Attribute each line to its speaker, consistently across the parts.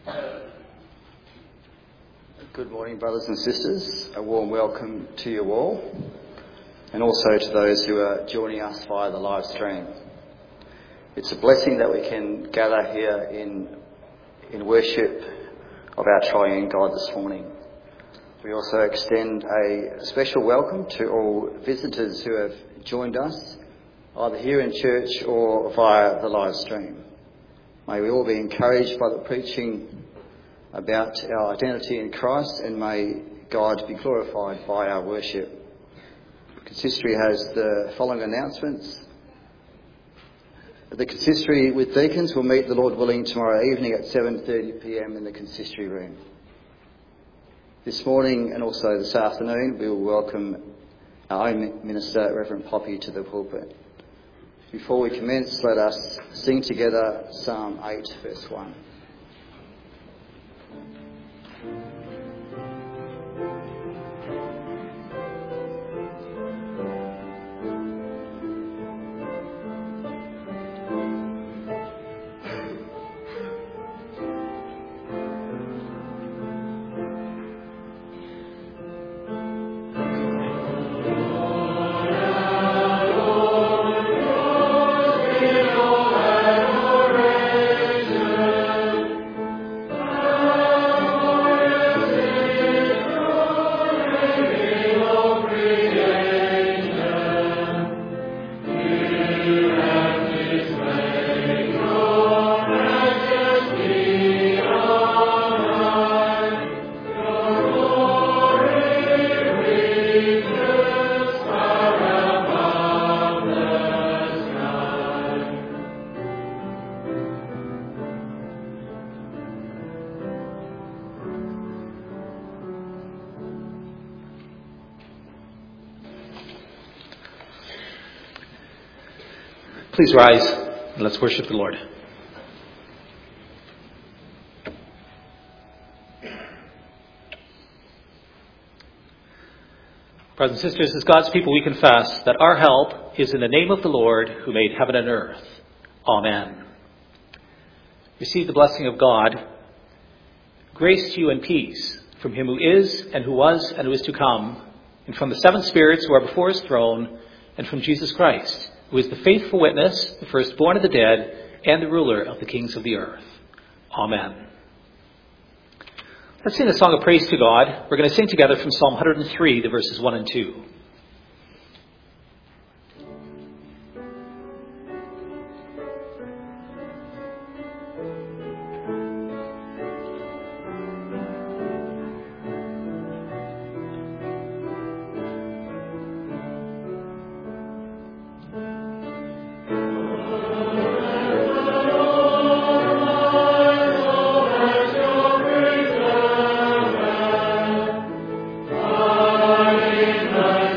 Speaker 1: Good morning, brothers and sisters. A warm welcome to you all, and also to those who are joining us via the live stream. It's a blessing that we can gather here in worship of our triune God this morning. We also extend a special welcome to all visitors who have joined us, either here in church or via the live stream. May we all be encouraged by the preaching about our identity in Christ, and may God be glorified by our worship. The consistory has the following announcements. The consistory with deacons will meet, the Lord willing, tomorrow evening at 7:30 p.m. in the consistory room. This morning and also this afternoon we will welcome our own minister, Reverend Poppy, to the pulpit. Before we commence, let us sing together Psalm 8, verse 1.
Speaker 2: Please rise and let's worship the Lord. Brothers and sisters, as God's people, we confess that our help is in the name of the Lord who made heaven and earth. Amen. Receive the blessing of God. Grace to you and peace from him who is and who was and who is to come, and from the seven spirits who are before his throne, and from Jesus Christ, who is the faithful witness, the firstborn of the dead, and the ruler of the kings of the earth. Amen. Let's sing a song of praise to God. We're going to sing together from Psalm 103, the verses 1 and 2.
Speaker 3: Amen.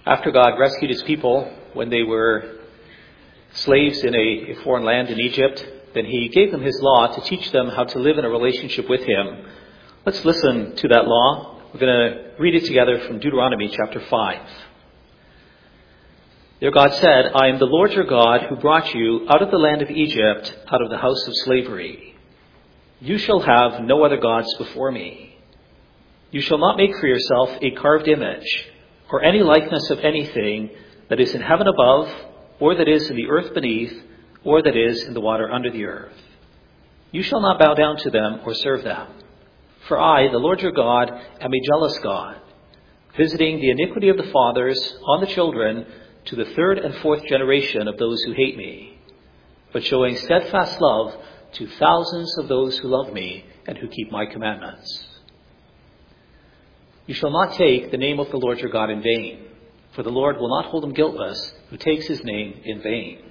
Speaker 2: After God rescued his people when they were slaves in a foreign land in Egypt, then he gave them his law to teach them how to live in a relationship with him. Let's listen to that law. We're going to read it together from Deuteronomy chapter 5. There God said, I am the Lord your God who brought you out of the land of Egypt, out of the house of slavery. You shall have no other gods before me. You shall not make for yourself a carved image, or any likeness of anything that is in heaven above, or that is in the earth beneath, or that is in the water under the earth. You shall not bow down to them or serve them. For I, the Lord your God, am a jealous God, visiting the iniquity of the fathers on the children to the third and fourth generation of those who hate me, but showing steadfast love to thousands of those who love me and who keep my commandments. You shall not take the name of the Lord your God in vain, for the Lord will not hold him guiltless who takes his name in vain.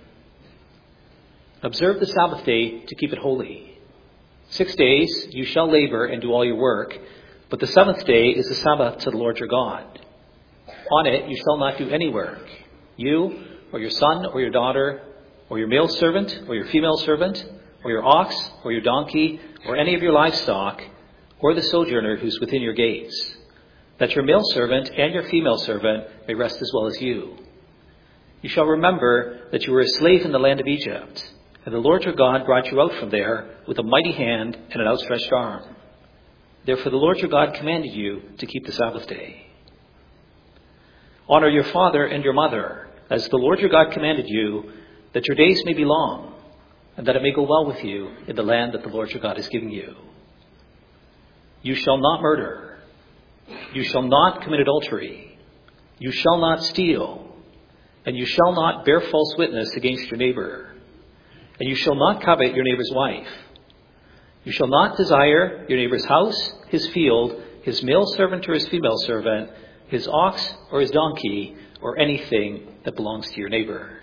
Speaker 2: Observe the Sabbath day to keep it holy. 6 days you shall labor and do all your work, but the seventh day is the Sabbath to the Lord your God. On it you shall not do any work, you or your son or your daughter, or your male servant or your female servant, or your ox or your donkey, or any of your livestock, or the sojourner who's within your gates, that your male servant and your female servant may rest as well as you. You shall remember that you were a slave in the land of Egypt, and the Lord your God brought you out from there with a mighty hand and an outstretched arm. Therefore the Lord your God commanded you to keep the Sabbath day. Honor your father and your mother, as the Lord your God commanded you, that your days may be long, and that it may go well with you in the land that the Lord your God is giving you. You shall not murder. You shall not commit adultery. You shall not steal. And you shall not bear false witness against your neighbor. And you shall not covet your neighbor's wife. You shall not desire your neighbor's house, his field, his male servant or his female servant, his ox or his donkey, or anything that belongs to your neighbor.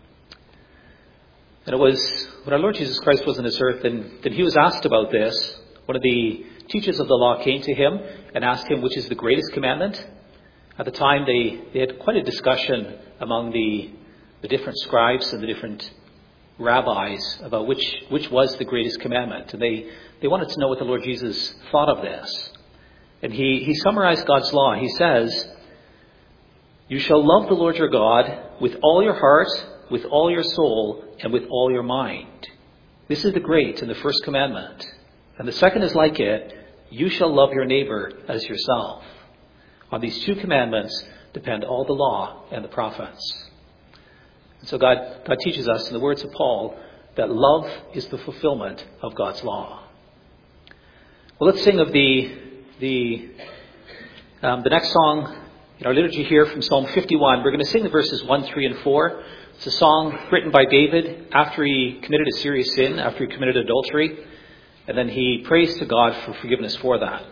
Speaker 2: And it was when our Lord Jesus Christ was on this earth, and he was asked about this. One of the teachers of the law came to him and asked him which is the greatest commandment. At the time, they had quite a discussion among the different scribes and the different rabbis about which was the greatest commandment. And they wanted to know what the Lord Jesus thought of this. And he summarized God's law. He says, you shall love the Lord your God with all your heart, with all your soul, and with all your mind. This is the great and the first commandment. And the second is like it, you shall love your neighbor as yourself. On these two commandments depend all the law and the prophets. And so God teaches us in the words of Paul that love is the fulfillment of God's law. Well, let's sing of the next song in our liturgy here from Psalm 51. We're going to sing the verses 1, 3, and 4. It's a song written by David after he committed a serious sin, after he committed adultery. And then he prays to God for forgiveness for that.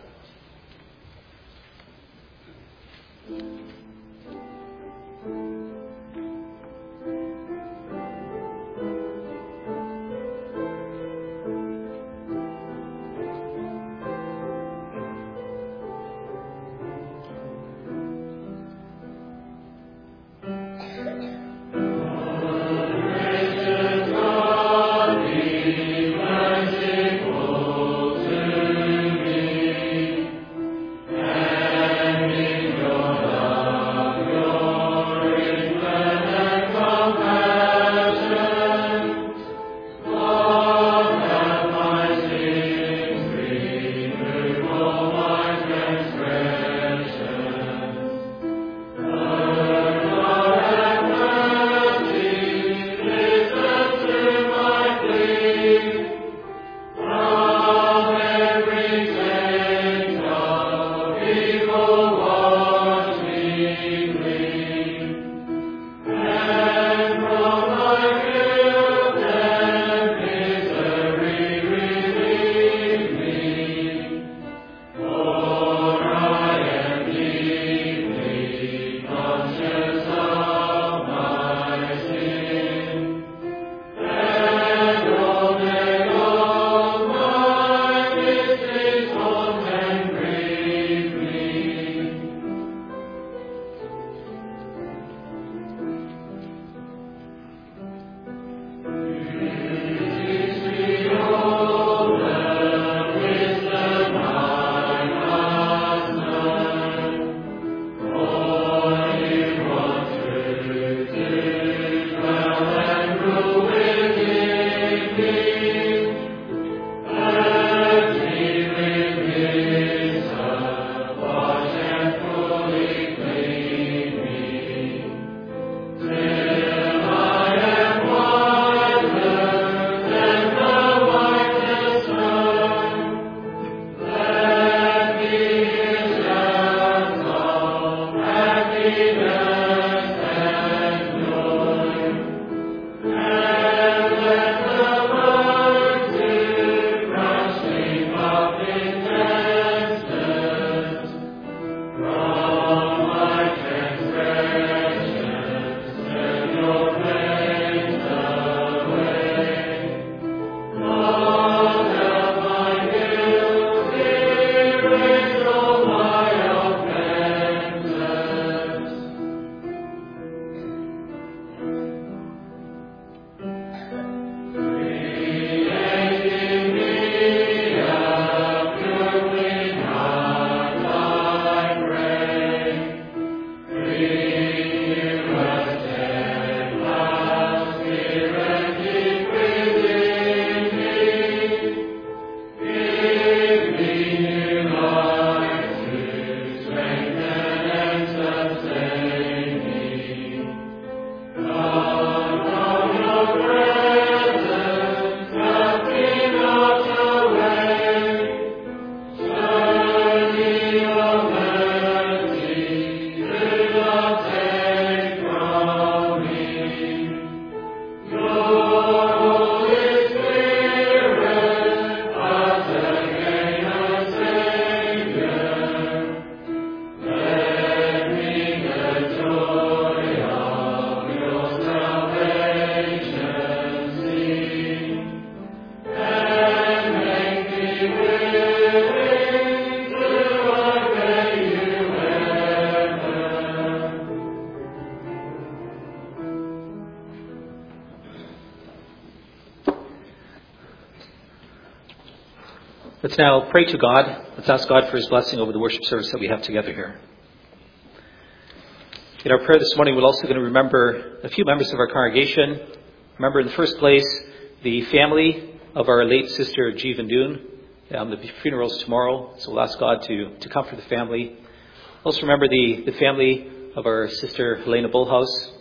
Speaker 3: Merciful to me.
Speaker 2: Let's now pray to God. Let's ask God for his blessing over the worship service that we have together here. In our prayer this morning, we're also going to remember a few members of our congregation. Remember, in the first place, the family of our late sister, Jeevan Doon. The funeral is tomorrow, so we'll ask God to comfort the family. Also remember the family of our sister, Helena Bullhouse.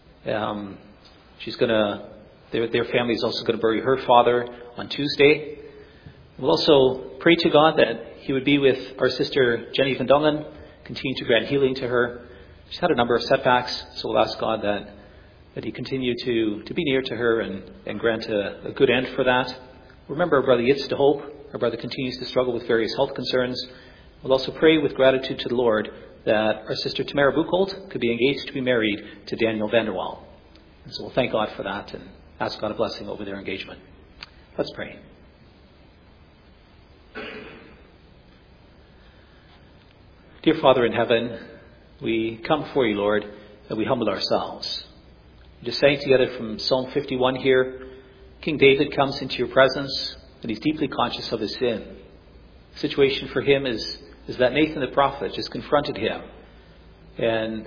Speaker 2: Their family is also going to bury her father on Tuesday. We'll also pray to God that he would be with our sister Jenny Van Dongen, continue to grant healing to her. She's had a number of setbacks, so we'll ask God that he continue to be near to her and grant a good end for that. Remember our brother Yitz de Hope. Our brother continues to struggle with various health concerns. We'll also pray with gratitude to the Lord that our sister Tamara Buchholz could be engaged to be married to Daniel Vanderwall. And so we'll thank God for that and ask God a blessing over their engagement. Let's pray. Dear Father in heaven, we come before you, Lord, and we humble ourselves. We just sang together from Psalm 51 here. King David comes into your presence, and he's deeply conscious of his sin. The situation for him is that Nathan the prophet just confronted him. And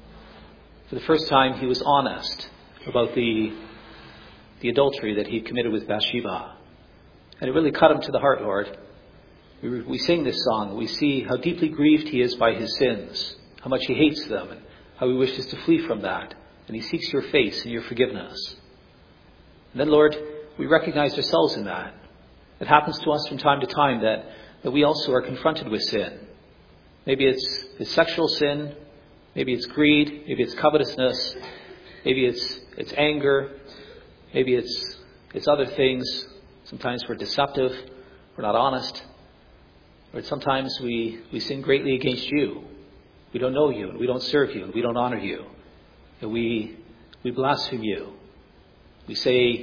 Speaker 2: for the first time, he was honest about the adultery that he committed with Bathsheba. And it really cut him to the heart, Lord. We sing this song. We see how deeply grieved he is by his sins, how much he hates them, and how he wishes to flee from that. And he seeks your face and your forgiveness. And then, Lord, we recognize ourselves in that. It happens to us from time to time that we also are confronted with sin. Maybe it's sexual sin. Maybe it's greed. Maybe it's covetousness. Maybe it's anger. Maybe it's other things. Sometimes we're deceptive. We're not honest. Or sometimes we sin greatly against you. We don't know you, and we don't serve you, and we don't honor you. And we blaspheme you. We say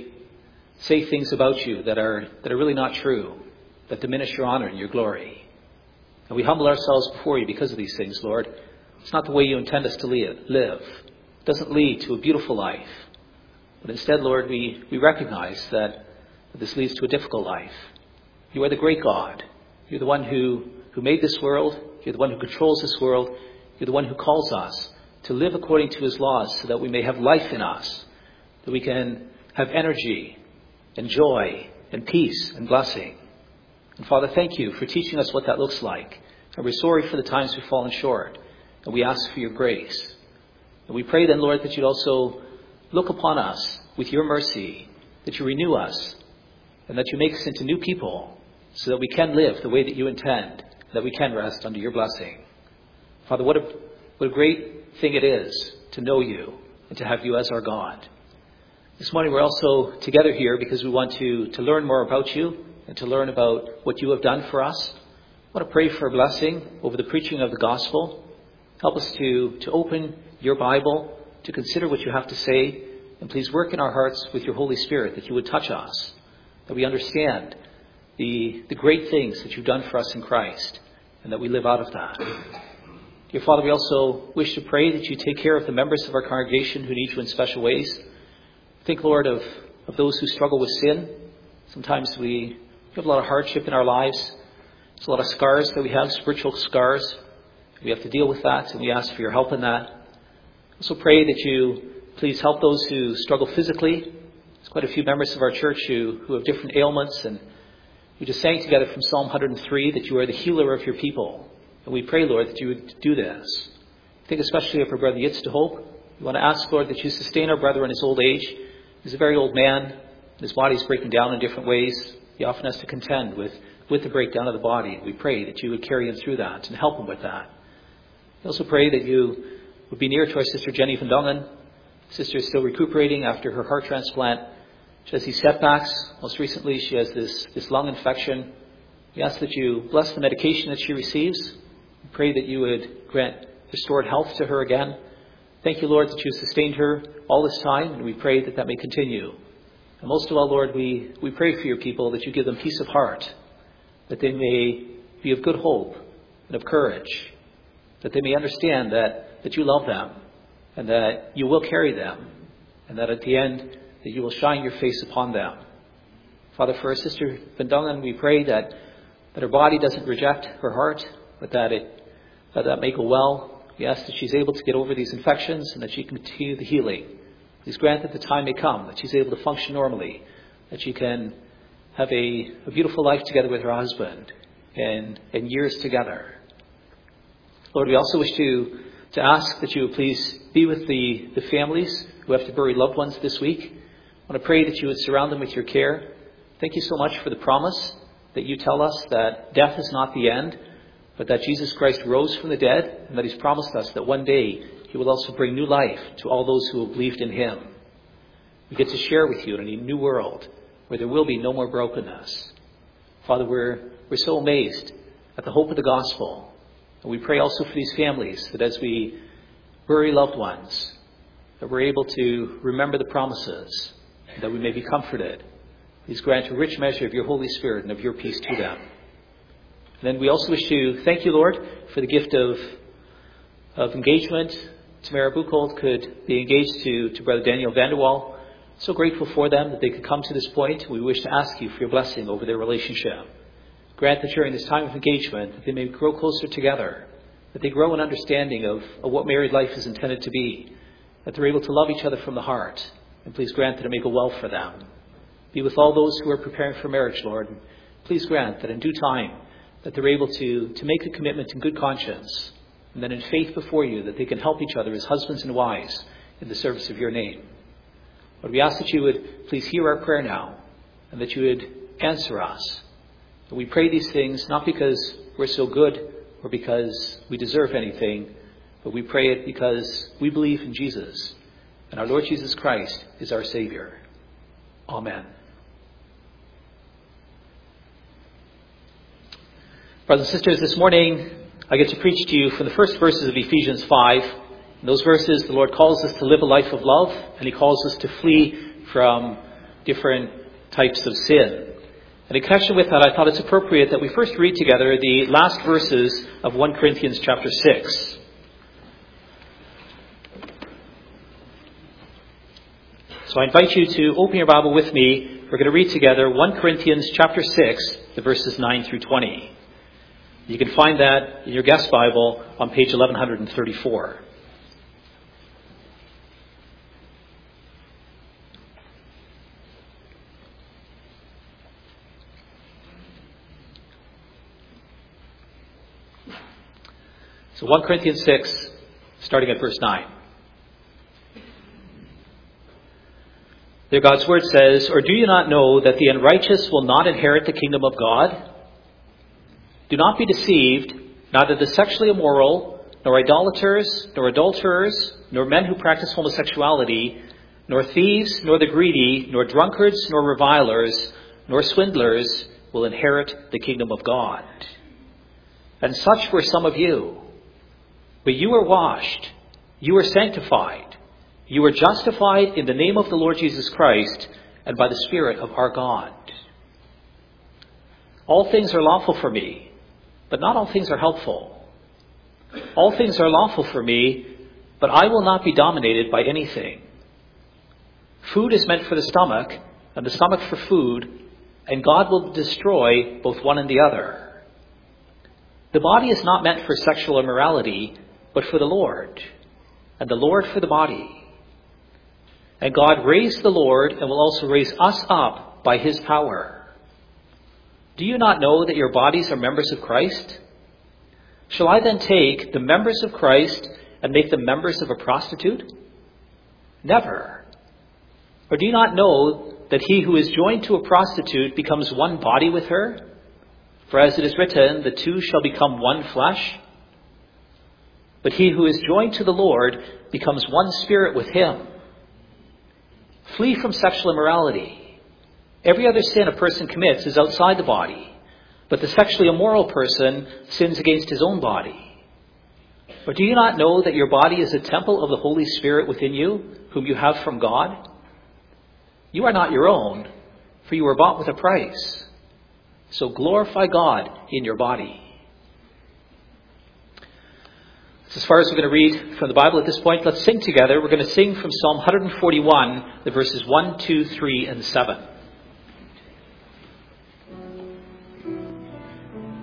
Speaker 2: things about you that are really not true, that diminish your honor and your glory. And we humble ourselves before you because of these things, Lord. It's not the way you intend us to live. It doesn't lead to a beautiful life. But instead, Lord, we recognize that this leads to a difficult life. You are the great God. You're the one who made this world. You're the one who controls this world. You're the one who calls us to live according to his laws so that we may have life in us, that we can have energy and joy and peace and blessing. And Father, thank you for teaching us what that looks like. And we're sorry for the times we've fallen short. And we ask for your grace. And we pray then, Lord, that you'd also look upon us with your mercy, that you renew us, and that you make us into new people, so that we can live the way that you intend, that we can rest under your blessing. Father, what a great thing it is to know you and to have you as our God. This morning we're also together here because we want to learn more about you and to learn about what you have done for us. I want to pray for a blessing over the preaching of the gospel. Help us to open your Bible, to consider what you have to say, and please work in our hearts with your Holy Spirit, that you would touch us, that we understand the great things that you've done for us in Christ, and that we live out of that. Dear Father, we also wish to pray that you take care of the members of our congregation who need you in special ways. Think, Lord, of those who struggle with sin. Sometimes we have a lot of hardship in our lives. There's a lot of scars that we have, spiritual scars. We have to deal with that, and we ask for your help in that. Also pray that you please help those who struggle physically. There's quite a few members of our church who have different ailments, and we just sang together from Psalm 103 that you are the healer of your people. And we pray, Lord, that you would do this. I think especially of our brother Yitz de Hope. We want to ask, Lord, that you sustain our brother in his old age. He's a very old man. And his body is breaking down in different ways. He often has to contend with the breakdown of the body. We pray that you would carry him through that and help him with that. We also pray that you would be near to our sister Jenny Van Dongen. Sister is still recuperating after her heart transplant. She has these setbacks. Most recently, she has this lung infection. We ask that you bless the medication that she receives. We pray that you would grant restored health to her again. Thank you, Lord, that you sustained her all this time, and we pray that that may continue. And most of all, Lord, we pray for your people that you give them peace of heart, that they may be of good hope and of courage, that they may understand that you love them and that you will carry them, and that at the end that you will shine your face upon them. Father, for our sister Van Dongen, we pray that that her body doesn't reject her heart, but that may go well. We ask that she's able to get over these infections and that she can continue the healing. Please grant that the time may come that she's able to function normally, that she can have a beautiful life together with her husband and years together. Lord, we also wish to ask that you would please be with the families who have to bury loved ones this week. I want to pray that you would surround them with your care. Thank you so much for the promise that you tell us that death is not the end, but that Jesus Christ rose from the dead, and that he's promised us that one day he will also bring new life to all those who have believed in him. We get to share with you in a new world where there will be no more brokenness. Father, we're so amazed at the hope of the gospel. And we pray also for these families that as we bury loved ones, that we're able to remember the promises, and that we may be comforted. Please grant a rich measure of your Holy Spirit and of your peace to them. And then we also wish to thank you, Lord, for the gift of engagement. Tamara Buchholz could be engaged to Brother Daniel Vanderwall. So grateful for them that they could come to this point. We wish to ask you for your blessing over their relationship. Grant that during this time of engagement, that they may grow closer together, that they grow in understanding of what married life is intended to be, that they're able to love each other from the heart. And please grant that it may go well for them. Be with all those who are preparing for marriage, Lord. And please grant that in due time, that they're able to make a commitment in good conscience, and that in faith before you, that they can help each other as husbands and wives in the service of your name. Lord, we ask that you would please hear our prayer now, and that you would answer us. And we pray these things not because we're so good or because we deserve anything, but we pray it because we believe in Jesus, and our Lord Jesus Christ is our Savior. Amen. Brothers and sisters, this morning I get to preach to you from the first verses of Ephesians 5. In those verses, the Lord calls us to live a life of love, and he calls us to flee from different types of sin. And in connection with that, I thought it's appropriate that we first read together the last verses of 1 Corinthians chapter 6. So I invite you to open your Bible with me. We're going to read together 1 Corinthians chapter 6, the verses 9 through 20. You can find that in your guest Bible on page 1134. So 1 Corinthians 6, starting at verse 9. There God's word says, "Or do you not know that the unrighteous will not inherit the kingdom of God? Do not be deceived, neither the sexually immoral, nor idolaters, nor adulterers, nor men who practice homosexuality, nor thieves, nor the greedy, nor drunkards, nor revilers, nor swindlers will inherit the kingdom of God. And such were some of you. But you were washed, you were sanctified, you were justified in the name of the Lord Jesus Christ and by the Spirit of our God. All things are lawful for me, but not all things are helpful. All things are lawful for me, but I will not be dominated by anything. Food is meant for the stomach, and the stomach for food, and God will destroy both one and the other. The body is not meant for sexual immorality, but for the Lord, and the Lord for the body. And God raised the Lord and will also raise us up by his power. Do you not know that your bodies are members of Christ? Shall I then take the members of Christ and make them members of a prostitute? Never. Or do you not know that he who is joined to a prostitute becomes one body with her? For as it is written, the two shall become one flesh. But he who is joined to the Lord becomes one spirit with him. Flee from sexual immorality. Every other sin a person commits is outside the body, but the sexually immoral person sins against his own body. Or do you not know that your body is a temple of the Holy Spirit within you, whom you have from God? You are not your own, for you were bought with a price. So glorify God in your body. As far as we're going to read from the Bible at this point, let's sing together. We're going to sing from Psalm 141, the verses 1, 2, 3, and 7.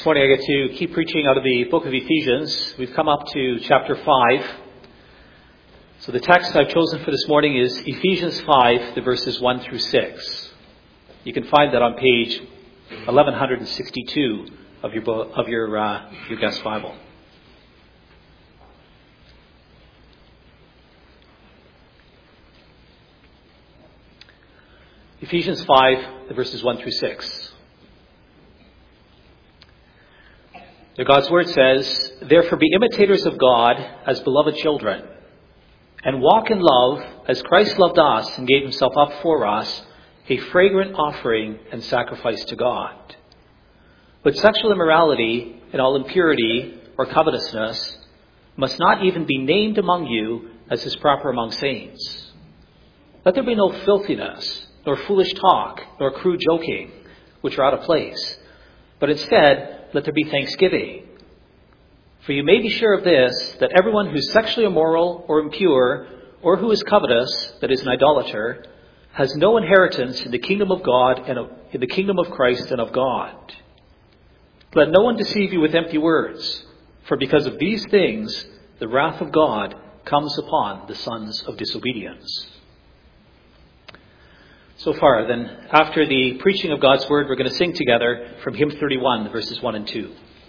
Speaker 2: This morning I get to keep preaching out of the book of Ephesians. We've come up to chapter 5. So the text I've chosen for this morning is Ephesians 5, the verses 1 through 6. You can find that on page 1162 of your guest Bible. Ephesians 5, the verses 1 through 6. God's word says, "Therefore be imitators of God as beloved children, and walk in love as Christ loved us and gave himself up for us, a fragrant offering and sacrifice to God. But sexual immorality and all impurity or covetousness must not even be named among you as is proper among saints. Let there be no filthiness, nor foolish talk, nor crude joking, which are out of place, but instead let there be thanksgiving. For you may be sure of this, that everyone who is sexually immoral or impure, or who is covetous, that is an idolater, has no inheritance in the kingdom of God and in the kingdom of Christ and of God. Let no one deceive you with empty words, for because of these things the wrath of God comes upon the sons of disobedience." So far, then, after the preaching of God's word, we're going to sing together from hymn 31, verses 1 and 2.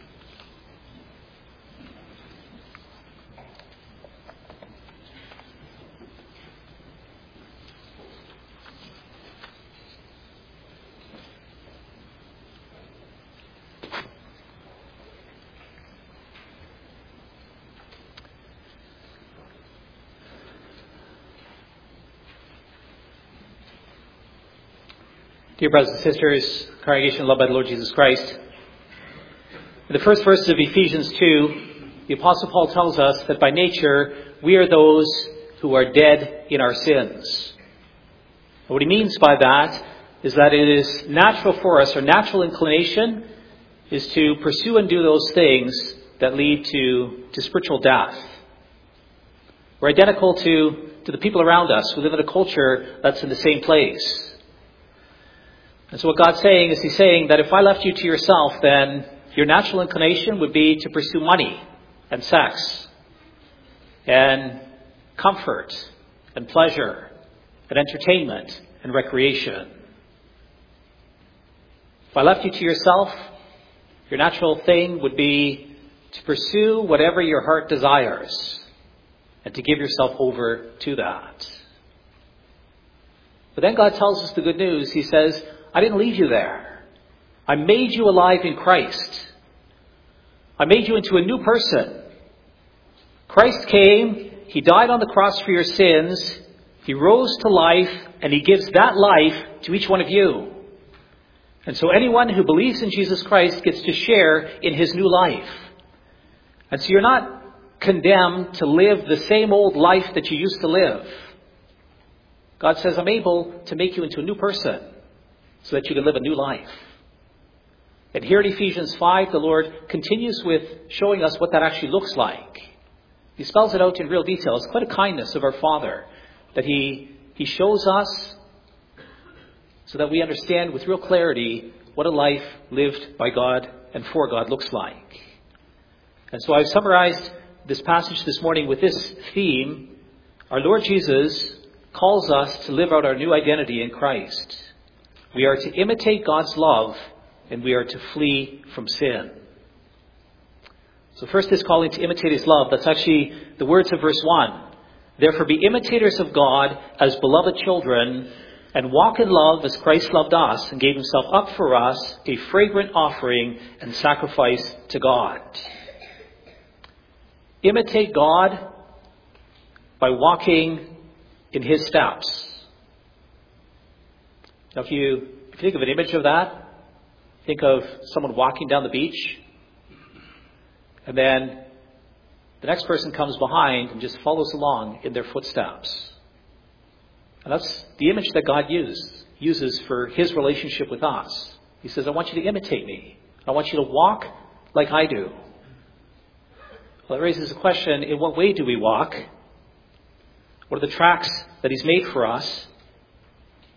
Speaker 2: Dear brothers and sisters, congregation loved by the Lord Jesus Christ, in the first verses of Ephesians 2, the Apostle Paul tells us that by nature we are those who are dead in our sins. And what he means by that is that it is natural for us, our natural inclination is to pursue and do those things that lead to spiritual death. We're identical to the people around us. We live in a culture that's in the same place. And so what God's saying is he's saying that if I left you to yourself, then your natural inclination would be to pursue money and sex and comfort and pleasure and entertainment and recreation. If I left you to yourself, your natural thing would be to pursue whatever your heart desires and to give yourself over to that. But then God tells us the good news. He says, I didn't leave you there. I made you alive in Christ. I made you into a new person. Christ came, he died on the cross for your sins, he rose to life, and he gives that life to each one of you. And so anyone who believes in Jesus Christ gets to share in his new life. And so you're not condemned to live the same old life that you used to live. God says, I'm able to make you into a new person, so that you can live a new life. And here in Ephesians 5, the Lord continues with showing us what that actually looks like. He spells it out in real detail. It's quite a kindness of our Father that He shows us so that we understand with real clarity what a life lived by God and for God looks like. And so I've summarized this passage this morning with this theme. Our Lord Jesus calls us to live out our new identity in Christ. We are to imitate God's love, and we are to flee from sin. So first this calling to imitate his love, that's actually the words of verse 1. Therefore be imitators of God as beloved children, and walk in love as Christ loved us and gave himself up for us, a fragrant offering and sacrifice to God. Imitate God by walking in his steps. Now, if you think of an image of that, think of someone walking down the beach, and then the next person comes behind and just follows along in their footsteps. And that's the image that God uses for his relationship with us. He says, I want you to imitate me. I want you to walk like I do. Well, it raises a question, in what way do we walk? What are the tracks that he's made for us?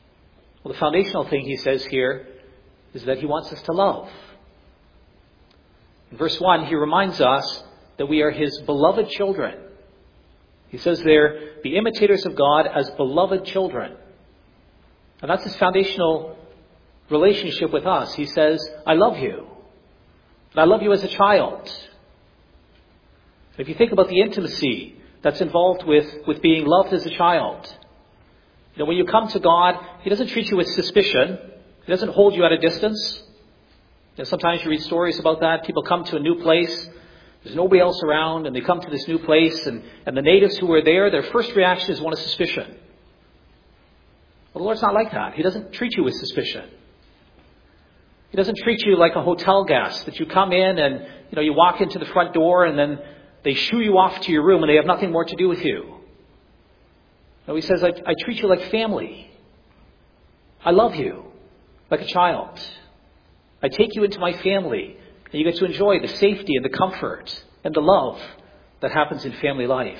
Speaker 2: Well, the foundational thing he says here is that he wants us to love. In verse 1, he reminds us that we are his beloved children. He says there, be imitators of God as beloved children. And that's his foundational relationship with us. He says, I love you. And I love you as a child. If you think about the intimacy that's involved with being loved as a child, when you come to God, he doesn't treat you with suspicion. He doesn't hold you at a distance. Sometimes you read stories about that. People come to a new place. There's nobody else around, and they come to this new place, and the natives who are there, their first reaction is one of suspicion. Well, the Lord's not like that. He doesn't treat you with suspicion. He doesn't treat you like a hotel guest, that you come in and you walk into the front door and then they shoo you off to your room and they have nothing more to do with you. No, he says, I treat you like family. I love you like a child. I take you into my family, and you get to enjoy the safety and the comfort and the love that happens in family life.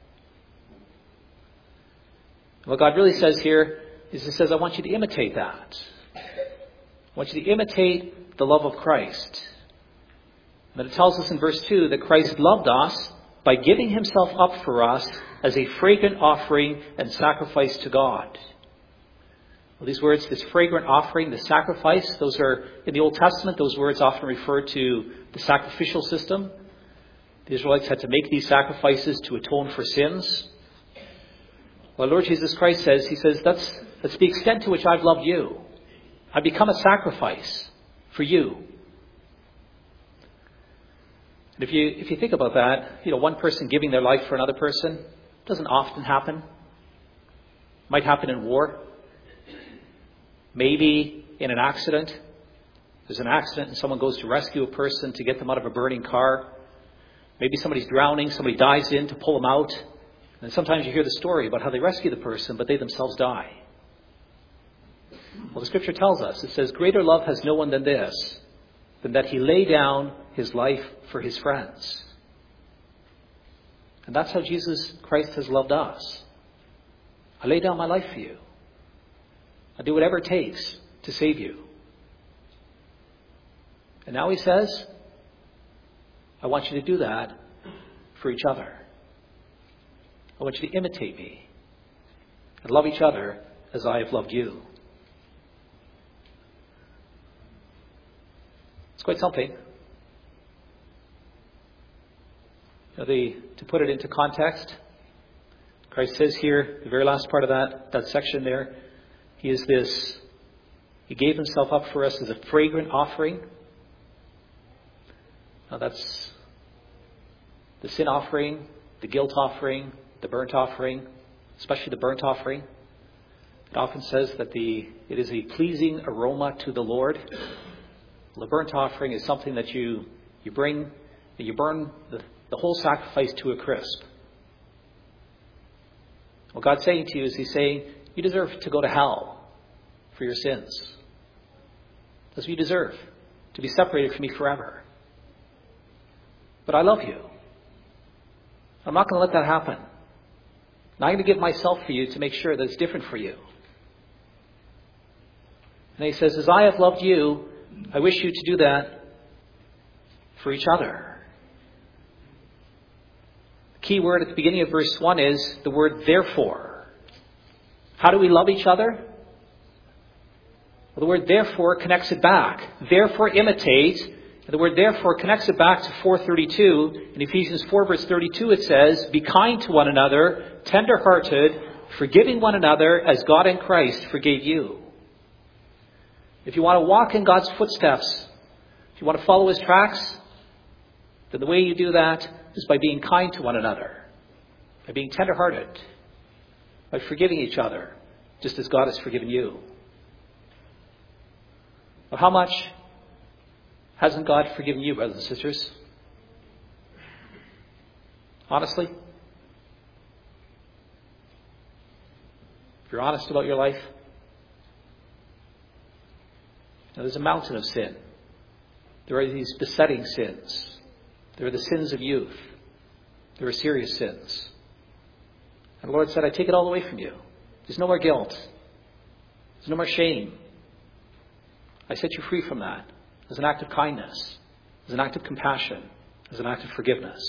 Speaker 2: And what God really says here is he says, I want you to imitate that. I want you to imitate the love of Christ. And then it tells us in verse 2 that Christ loved us by giving himself up for us as a fragrant offering and sacrifice to God. Well, these words, this fragrant offering, the sacrifice, those are, in the Old Testament, those words often refer to the sacrificial system. The Israelites had to make these sacrifices to atone for sins. Well, Lord Jesus Christ says, he says, that's the extent to which I've loved you. I've become a sacrifice for you. And if you think about that, one person giving their life for another person doesn't often happen. It might happen in war. Maybe in an accident. There's an accident and someone goes to rescue a person to get them out of a burning car. Maybe somebody's drowning, somebody dives in to pull them out. And sometimes you hear the story about how they rescue the person, but they themselves die. Well, the scripture tells us, it says, greater love has no one than this, than that he lay down his life for his friends. And that's how Jesus Christ has loved us. I lay down my life for you. I do whatever it takes to save you. And now he says, I want you to do that for each other. I want you to imitate me and love each other as I have loved you. It's quite something. To put it into context, Christ says here, the very last part of that section there, he gave himself up for us as a fragrant offering. Now that's the sin offering, the guilt offering, the burnt offering, especially the burnt offering. It often says that it is a pleasing aroma to the Lord. The burnt offering is something that you bring, that you burn the whole sacrifice to a crisp. What God's saying to you is he's saying, you deserve to go to hell for your sins. That's what you deserve, to be separated from me forever. But I love you. I'm not going to let that happen. I'm going to give myself for you to make sure that it's different for you. And he says, as I have loved you, I wish you to do that for each other. The key word at the beginning of verse 1 is the word therefore. How do we love each other? Well, the word therefore connects it back. Therefore imitate. And the word therefore connects it back to 4:32. In Ephesians 4 verse 32 it says, be kind to one another, tender-hearted, forgiving one another as God in Christ forgave you. If you want to walk in God's footsteps, if you want to follow his tracks, then the way you do that is by being kind to one another, by being tender-hearted, by forgiving each other, just as God has forgiven you. Well, how much hasn't God forgiven you, brothers and sisters? Honestly? If you're honest about your life, now, there's a mountain of sin. There are these besetting sins. There are the sins of youth. There are serious sins. And the Lord said, I take it all away from you. There's no more guilt. There's no more shame. I set you free from that as an act of kindness, as an act of compassion, as an act of forgiveness.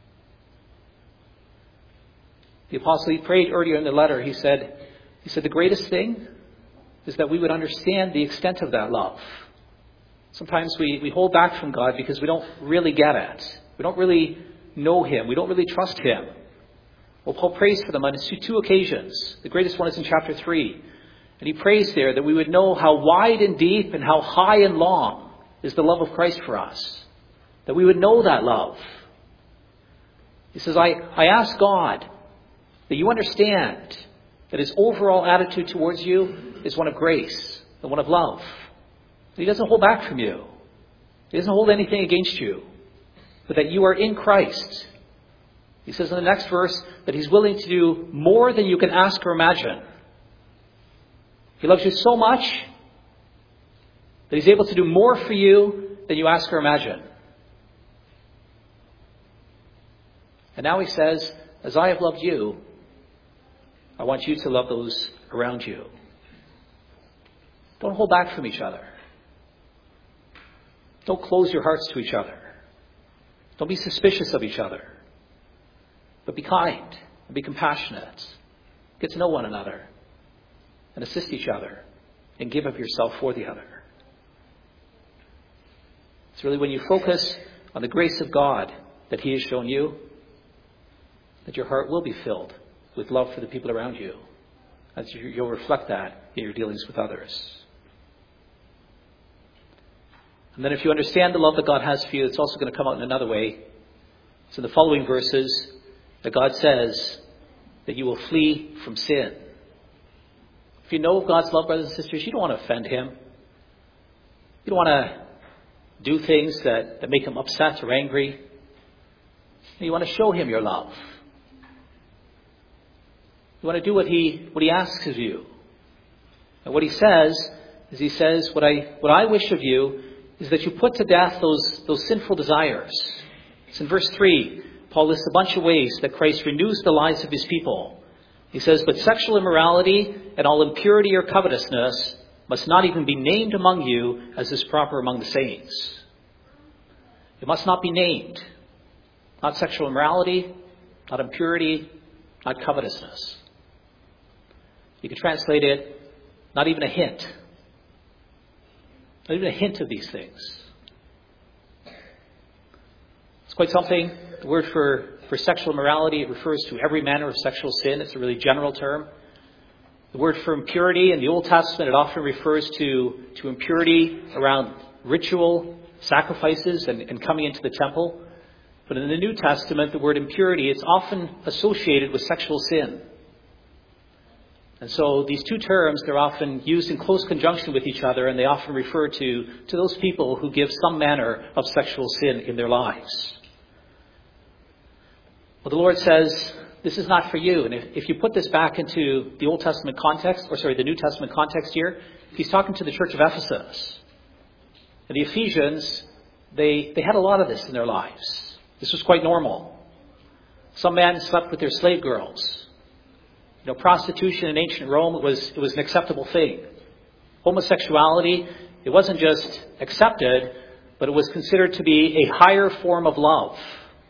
Speaker 2: The apostle, he prayed earlier in the letter, he said, the greatest thing is that we would understand the extent of that love. Sometimes we hold back from God because we don't really get it. We don't really know Him. We don't really trust Him. Well, Paul prays for them on two occasions. The greatest one is in chapter 3. And he prays there that we would know how wide and deep and how high and long is the love of Christ for us. That we would know that love. He says, I ask God that you understand that His overall attitude towards you is one of grace and one of love. He doesn't hold back from you. He doesn't hold anything against you. But that you are in Christ. He says in the next verse that He's willing to do more than you can ask or imagine. He loves you so much that He's able to do more for you than you ask or imagine. And now He says, as I have loved you, I want you to love those around you. Don't hold back from each other. Don't close your hearts to each other. Don't be suspicious of each other. But be kind and be compassionate. Get to know one another and assist each other and give of yourself for the other. It's really when you focus on the grace of God that He has shown you that your heart will be filled with love for the people around you. As you'll reflect that in your dealings with others. And then if you understand the love that God has for you, it's also going to come out in another way. So in the following verses, that God says that you will flee from sin. If you know of God's love, brothers and sisters, you don't want to offend Him. You don't want to do things that make Him upset or angry. You want to show Him your love. You want to do what He asks of you. And what He says is He says, what I wish of you is that you put to death those sinful desires. It's in verse 3. Paul lists a bunch of ways that Christ renews the lives of His people. He says, but sexual immorality and all impurity or covetousness must not even be named among you as is proper among the saints. It must not be named. Not sexual immorality, not impurity, not covetousness. You could translate it, not even a hint. Not even a hint of these things. It's quite something. The word for sexual immorality, it refers to every manner of sexual sin. It's a really general term. The word for impurity in the Old Testament, it often refers to impurity around ritual sacrifices and coming into the temple. But in the New Testament, the word impurity, it's often associated with sexual sin. And so these two terms, they're often used in close conjunction with each other, and they often refer to those people who give some manner of sexual sin in their lives. Well, the Lord says, this is not for you. And if you put this back into the Old Testament context, the New Testament context here, He's talking to the church of Ephesus. And the Ephesians, they had a lot of this in their lives. This was quite normal. Some men slept with their slave girls. Prostitution in ancient Rome, it was an acceptable thing. Homosexuality, it wasn't just accepted, but it was considered to be a higher form of love.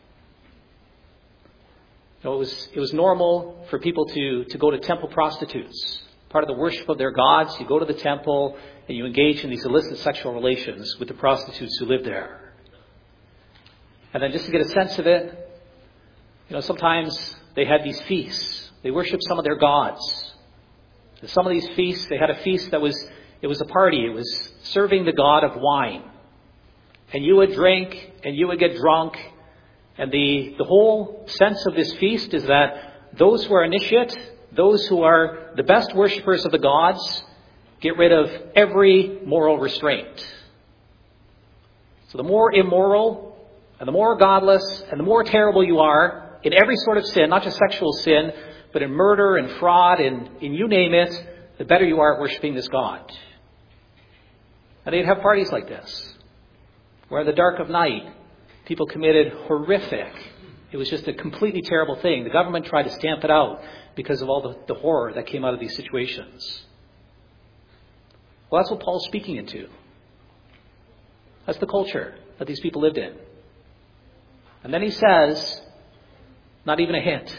Speaker 2: It was normal for people to go to temple prostitutes. Part of the worship of their gods, you go to the temple and you engage in these illicit sexual relations with the prostitutes who live there. And then just to get a sense of it, sometimes they had these feasts. They worshiped some of their gods. And some of these feasts, they had a feast it was a party. It was serving the god of wine. And you would drink and you would get drunk. And the whole sense of this feast is that those who are initiate, those who are the best worshippers of the gods, get rid of every moral restraint. So the more immoral and the more godless and the more terrible you are in every sort of sin, not just sexual sin, but in murder and fraud and in you name it, the better you are at worshiping this God. And they'd have parties like this, where in the dark of night, people committed horrific. It was just a completely terrible thing. The government tried to stamp it out because of all the horror that came out of these situations. Well, that's what Paul's speaking into. That's the culture. that these people lived in. And then he says, not even a hint.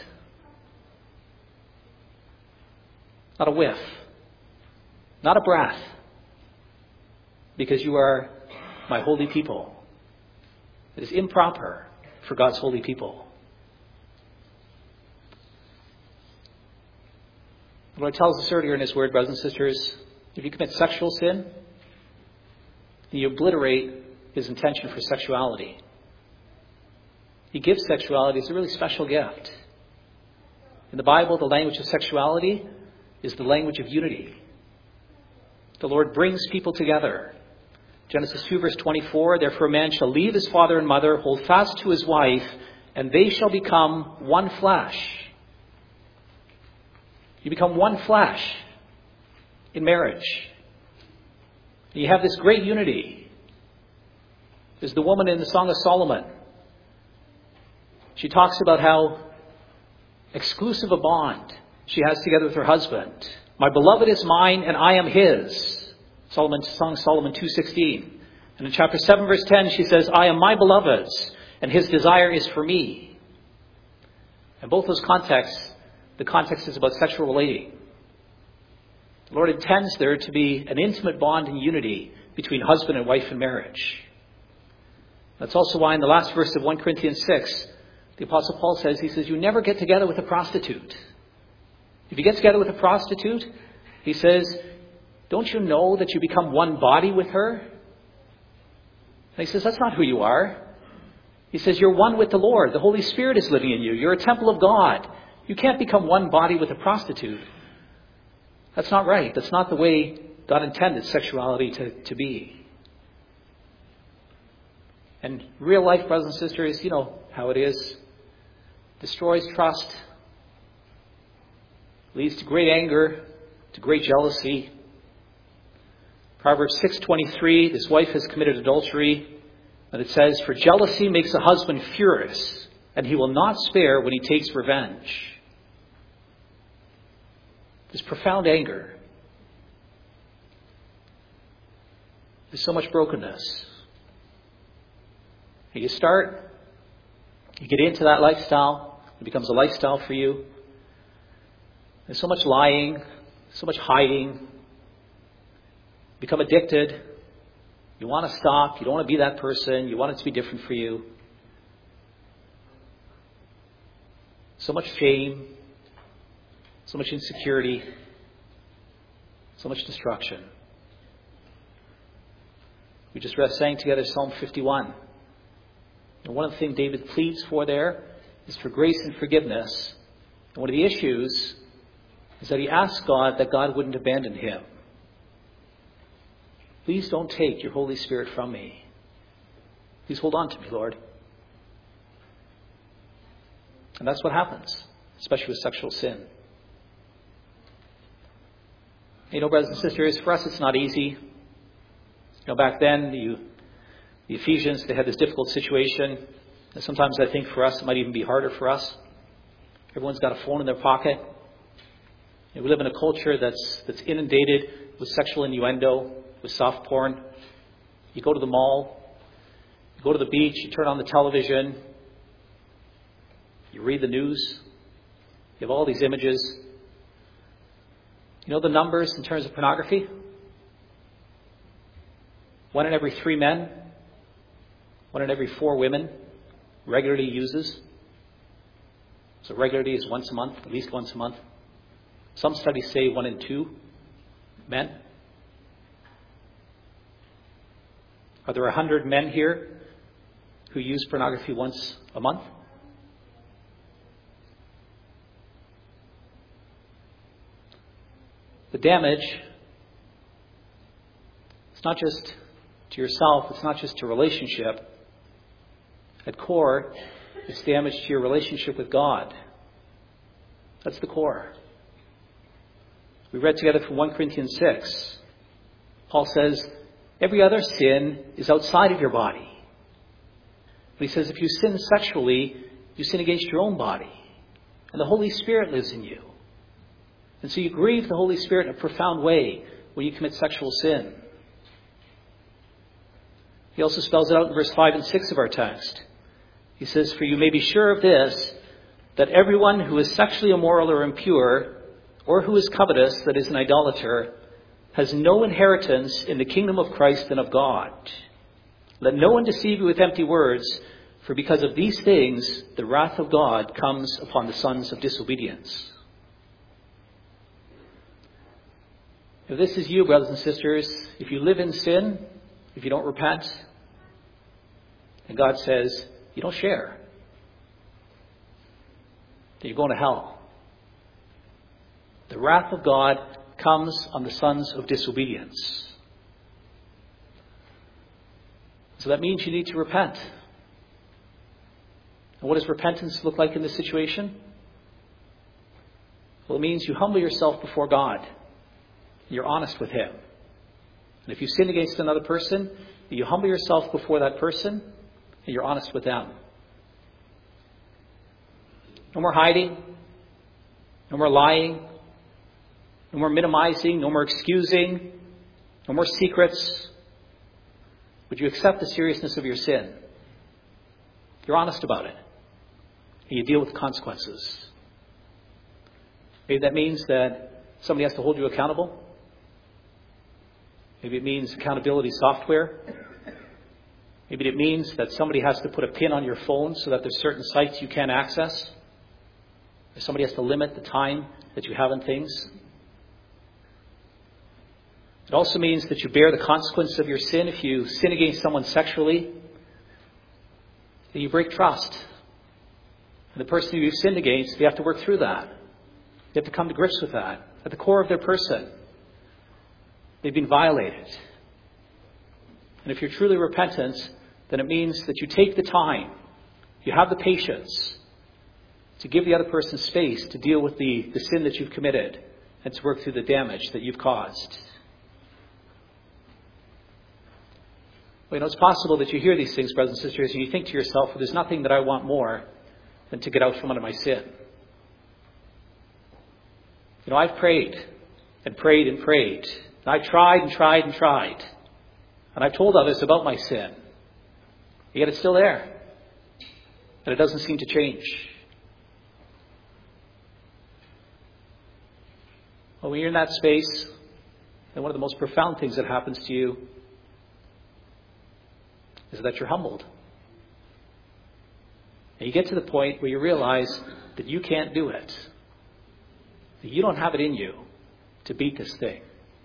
Speaker 2: Not a whiff. Not a breath. Because you are my holy people. It is improper for God's holy people. The Lord tells us earlier in His Word, brothers and sisters, if you commit sexual sin, you obliterate His intention for sexuality. He gives sexuality as a really special gift. In the Bible, the language of sexuality is the language of unity. The Lord brings people together. Genesis 2 verse 24, therefore a man shall leave his father and mother, hold fast to his wife, and they shall become one flesh. You become one flesh in marriage. You have this great unity. There's the woman in the Song of Solomon. She talks about how exclusive a bond she has together with her husband. My beloved is mine and I am his. Song Solomon 2:16. And in chapter 7 verse 10 she says, I am my beloved's and his desire is for me. In both those contexts, the context is about sexual relating. The Lord intends there to be an intimate bond and unity between husband and wife in marriage. That's also why in the last verse of 1 Corinthians 6, the Apostle Paul says, he says, you never get together with a prostitute. If you get together with a prostitute, he says, don't you know that you become one body with her? And he says, that's not who you are. He says, you're one with the Lord. The Holy Spirit is living in you. You're a temple of God. You can't become one body with a prostitute. That's not right. That's not the way God intended sexuality to be. And real life, brothers and sisters, you know how it is. Destroys trust. Leads to great anger, to great jealousy. Proverbs 6:23, this wife has committed adultery. And it says, for jealousy makes a husband furious, and he will not spare when he takes revenge. This profound anger. There's so much brokenness. You start, you get into that lifestyle, it becomes a lifestyle for you. There's so much lying, so much hiding. You become addicted. You want to stop. You don't want to be that person. You want it to be different for you. So much shame, so much insecurity, so much destruction. We just sang together Psalm 51. And one of the things David pleads for there is for grace and forgiveness. And one of the issues is that he asks God that God wouldn't abandon him. Please don't take your Holy Spirit from me. Please hold on to me, Lord. And that's what happens, especially with sexual sin. You know, brothers and sisters, for us it's not easy. You know, back then, the Ephesians, they had this difficult situation. And sometimes I think for us, it might even be harder for us. Everyone's got a phone in their pocket. You know, we live in a culture that's inundated with sexual innuendo, with soft porn. You go to the mall, you go to the beach, you turn on the television, you read the news, you have all these images. You know the numbers in terms of pornography? 1 in every 3 men, 1 in every 4 women regularly uses. So regularly is once a month, at least once a month. Some studies say 1 in 2 men. Are there 100 men here who use pornography once a month? The damage, it's not just to yourself, it's not just to relationship. At core, it's damage to your relationship with God. That's the core. We read together from 1 Corinthians 6. Paul says, every other sin is outside of your body. But he says if you sin sexually, you sin against your own body. And the Holy Spirit lives in you. And so you grieve the Holy Spirit in a profound way when you commit sexual sin. He also spells it out in verse 5 and 6 of our text. He says, "For you may be sure of this, that everyone who is sexually immoral or impure, or who is covetous, that is an idolater, has no inheritance in the kingdom of Christ and of God. Let no one deceive you with empty words, for because of these things the wrath of God comes upon the sons of disobedience." If this is you, brothers and sisters, if you live in sin, if you don't repent, and God says, you don't share, then you're going to hell. The wrath of God comes on the sons of disobedience. So that means you need to repent. And what does repentance look like in this situation? Well, it means you humble yourself before God. You're honest with Him. And if you sin against another person, you humble yourself before that person and you're honest with them. No more hiding. No more lying. No more minimizing. No more excusing. No more secrets. Would you accept the seriousness of your sin? You're honest about it. And you deal with the consequences. Maybe that means that somebody has to hold you accountable. Maybe it means accountability software. Maybe it means that somebody has to put a pin on your phone so that there's certain sites you can't access. Or somebody has to limit the time that you have on things. It also means that you bear the consequence of your sin. If you sin against someone sexually, then you break trust. And the person you've sinned against, you have to work through that. You have to come to grips with that. At the core of their person, they've been violated. And if you're truly repentant, then it means that you take the time, you have the patience to give the other person space to deal with the sin that you've committed and to work through the damage that you've caused. Well, it's possible that you hear these things, brothers and sisters, and you think to yourself, well, there's nothing that I want more than to get out from under my sin. I've prayed and prayed and prayed. And I've tried and tried and tried. And I've told others about my sin. Yet it's still there. And it doesn't seem to change. Well, when you're in that space, then one of the most profound things that happens to you is that you're humbled. And you get to the point where you realize that you can't do it. That you don't have it in you to beat this thing.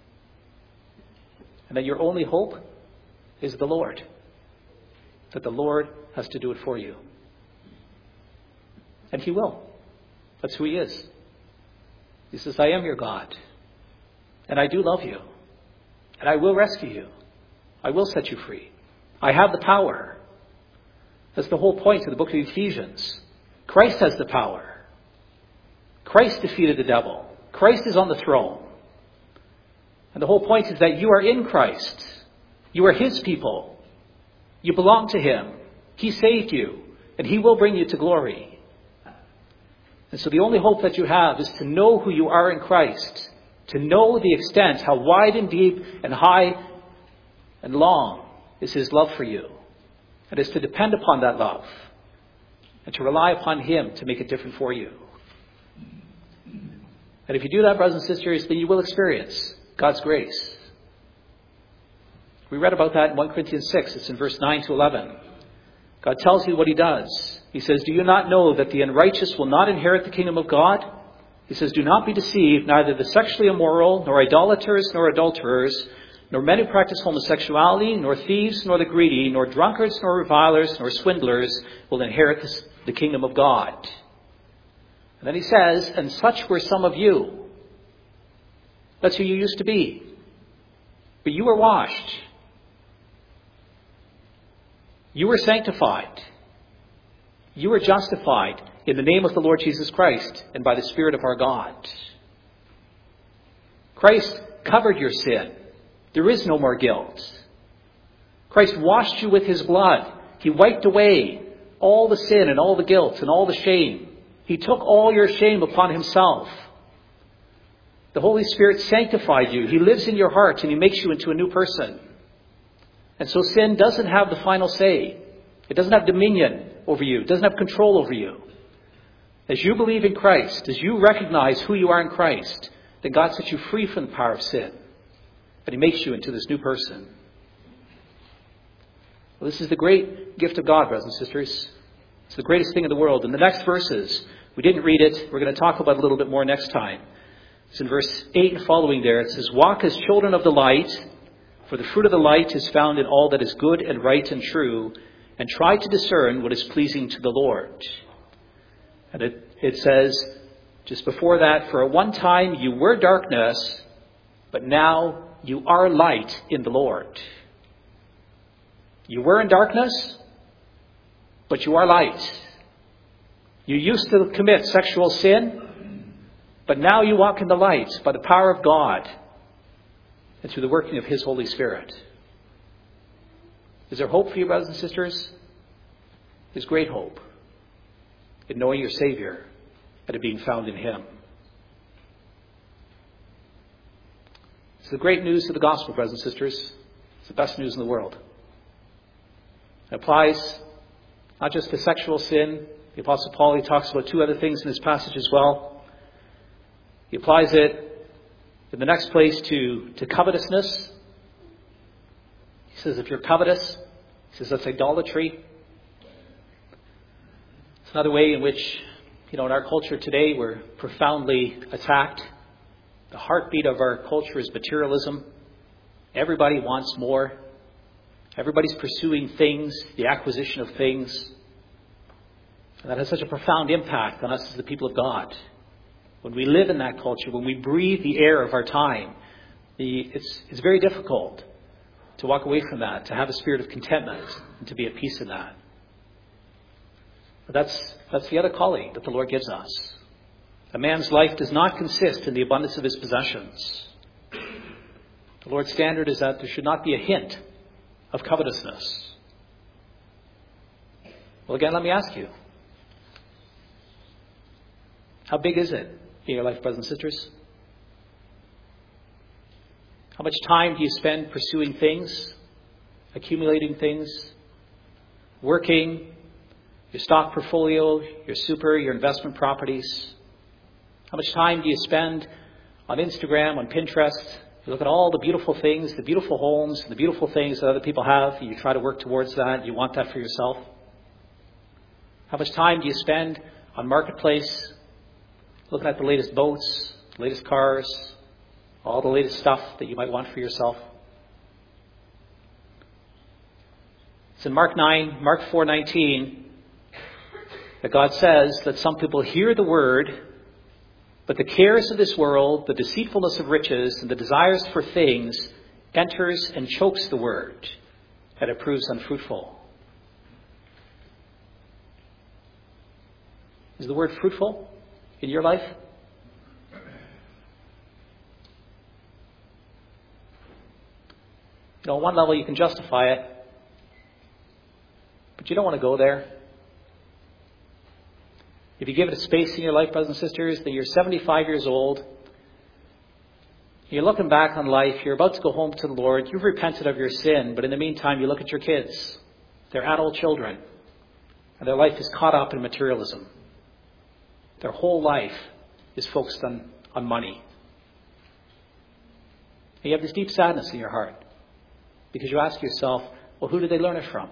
Speaker 2: And that your only hope is the Lord. That the Lord has to do it for you. And He will. That's who He is. He says, I am your God. And I do love you. And I will rescue you. I will set you free. I have the power. That's the whole point of the book of Ephesians. Christ has the power. Christ defeated the devil. Christ is on the throne. And the whole point is that you are in Christ. You are His people. You belong to Him. He saved you. And He will bring you to glory. And so the only hope that you have is to know who you are in Christ. To know the extent, how wide and deep and high and long is His love for you. And is to depend upon that love. And to rely upon Him to make it different for you. And if you do that, brothers and sisters, then you will experience God's grace. We read about that in 1 Corinthians 6. It's in verse 9 to 11. God tells you what He does. He says, do you not know that the unrighteous will not inherit the kingdom of God? He says, do not be deceived, neither the sexually immoral, nor idolaters, nor adulterers, nor men who practice homosexuality, nor thieves, nor the greedy, nor drunkards, nor revilers, nor swindlers will inherit the kingdom of God. And then he says, and such were some of you. That's who you used to be. But you were washed. You were sanctified. You were justified in the name of the Lord Jesus Christ and by the Spirit of our God. Christ covered your sin. There is no more guilt. Christ washed you with His blood. He wiped away all the sin and all the guilt and all the shame. He took all your shame upon Himself. The Holy Spirit sanctified you. He lives in your heart and He makes you into a new person. And so sin doesn't have the final say. It doesn't have dominion over you. It doesn't have control over you. As you believe in Christ, as you recognize who you are in Christ, then God sets you free from the power of sin. And He makes you into this new person. Well, this is the great gift of God, brothers and sisters. It's the greatest thing in the world. In the next verses, we didn't read it. We're going to talk about it a little bit more next time. It's in verse 8 and following there. It says, "Walk as children of the light, for the fruit of the light is found in all that is good and right and true, and try to discern what is pleasing to the Lord." And it says, just before that, "For at one time you were darkness, but now you are light in the Lord." You were in darkness, but you are light. You used to commit sexual sin, but now you walk in the light by the power of God and through the working of His Holy Spirit. Is there hope for you, brothers and sisters? There's great hope in knowing your Savior and in being found in Him. It's the great news of the gospel, brothers and sisters. It's the best news in the world. It applies not just to sexual sin. The Apostle Paul, he talks about two other things in this passage as well. He applies it in the next place to covetousness. He says if you're covetous, he says that's idolatry. It's another way in which, in our culture today, we're profoundly attacked. The heartbeat of our culture is materialism. Everybody wants more. Everybody's pursuing things, the acquisition of things. And that has such a profound impact on us as the people of God. When we live in that culture, when we breathe the air of our time, it's very difficult to walk away from that, to have a spirit of contentment and to be at peace in that. But that's the other calling that the Lord gives us. A man's life does not consist in the abundance of his possessions. The Lord's standard is that there should not be a hint of covetousness. Well, again, let me ask you, how big is it in your life, brothers and sisters? How much time do you spend pursuing things, accumulating things, working, your stock portfolio, your super, your investment properties? How much time do you spend on Instagram, on Pinterest? You look at all the beautiful things, the beautiful homes, the beautiful things that other people have. You try to work towards that. You want that for yourself. How much time do you spend on Marketplace, looking at the latest boats, latest cars, all the latest stuff that you might want for yourself? It's in Mark 4:19, that God says that some people hear the word, but the cares of this world, the deceitfulness of riches, and the desires for things enters and chokes the word, and it proves unfruitful. Is the word fruitful in your life? On one level you can justify it, but you don't want to go there. If you give it a space in your life, brothers and sisters, that you're 75 years old, you're looking back on life, you're about to go home to the Lord, you've repented of your sin, but in the meantime you look at your kids. They're adult children, and their life is caught up in materialism. Their whole life is focused on money. And you have this deep sadness in your heart, because you ask yourself, well, who did they learn it from?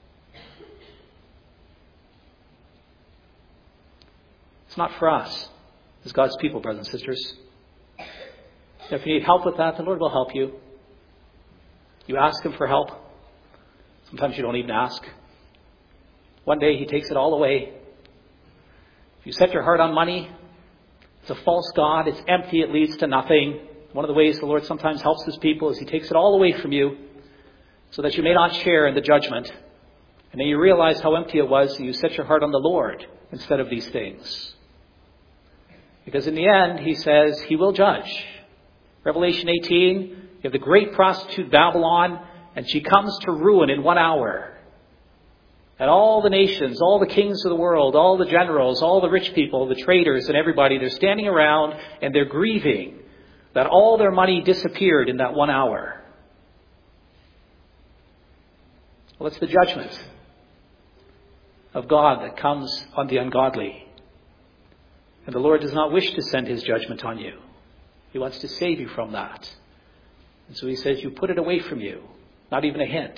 Speaker 2: It's not for us as God's people, brothers and sisters. If you need help with that, the Lord will help you. You ask Him for help. Sometimes you don't even ask. One day He takes it all away. If you set your heart on money, it's a false god. It's empty. It leads to nothing. One of the ways the Lord sometimes helps His people is He takes it all away from you so that you may not share in the judgment. And then you realize how empty it was, and you set your heart on the Lord instead of these things. Because in the end, He says He will judge. Revelation 18, you have the great prostitute Babylon, and she comes to ruin in 1 hour. And all the nations, all the kings of the world, all the generals, all the rich people, the traders and everybody, they're standing around and they're grieving that all their money disappeared in that 1 hour. Well, it's the judgment of God that comes on the ungodly. And the Lord does not wish to send his judgment on you. He wants to save you from that. And so he says, you put it away from you. Not even a hint.